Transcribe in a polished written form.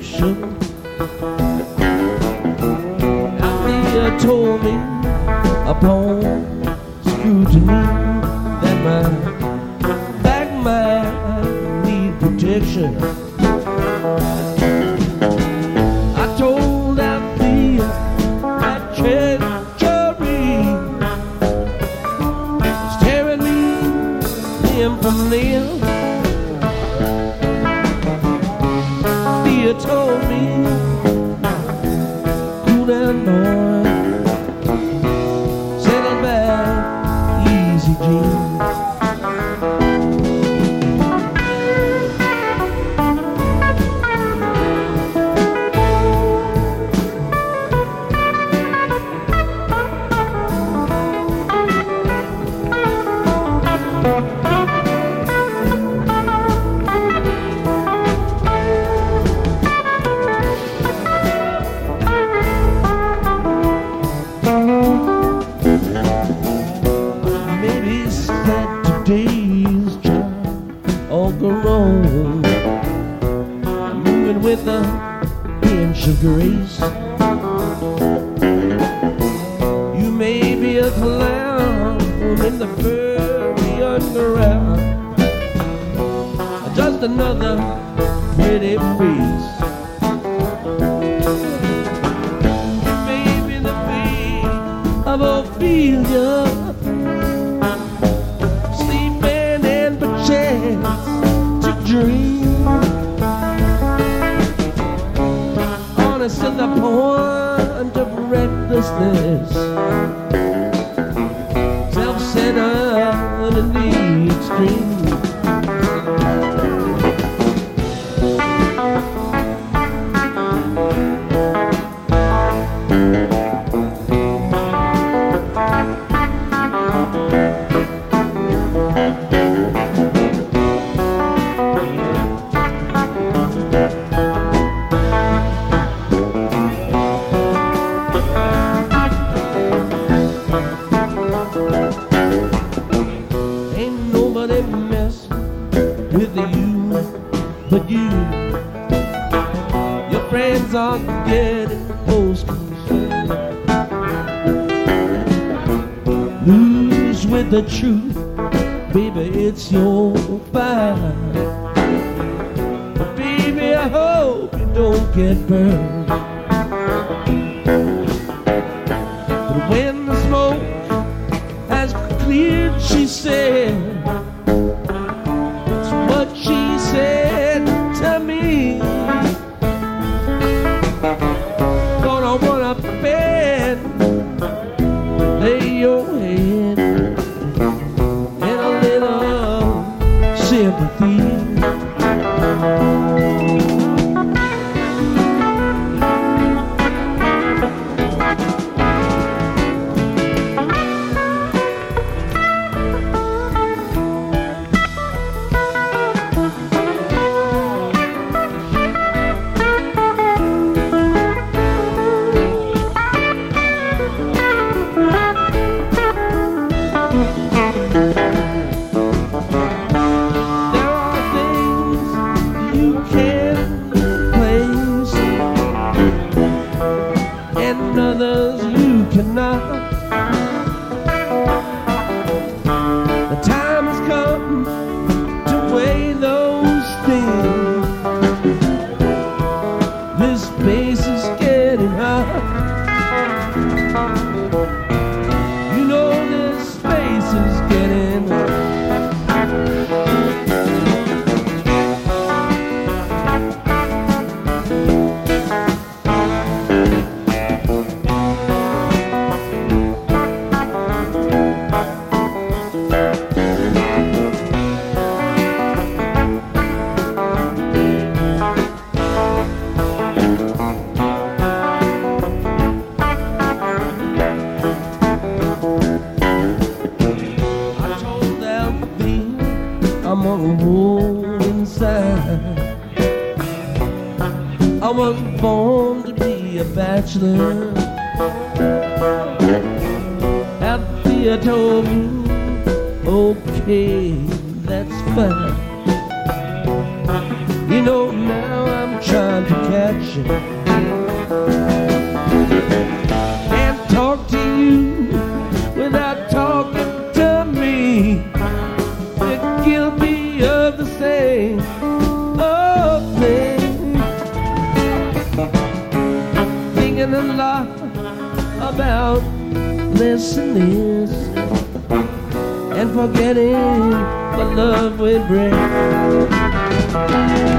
protection. Althea told me upon scrutiny that my back might need protection. I told Althea that treachery was tearing me limb from limb. Althea told me, cool down, boy, settle back, easy, Gene. Today's child all grown, moving with an inch of grace. You may be a clown in the furry underground, just another pretty face. You may be the face of Ophelia, to dream, honest to the point of recklessness, self-centered in the extreme. With you, but you, your friends are getting most concerned. Lose with the truth, baby, it's your fight. But baby, I hope you don't get burned. But when the smoke has cleared, she said, she said to me, gonna wanna bed, lay your head in a little sympathy. Others you cannot. The time has come to weigh those things. This space is getting hot. You know this space is getting hot. I'm on the road inside. I wasn't born to be a bachelor. Althea told me, okay, that's fine. You know, now I'm trying to catch much. Can't talk to you without talking to me. You're guilty of the same old thing. Thinking a lot about this and this, and forgetting what love will bring.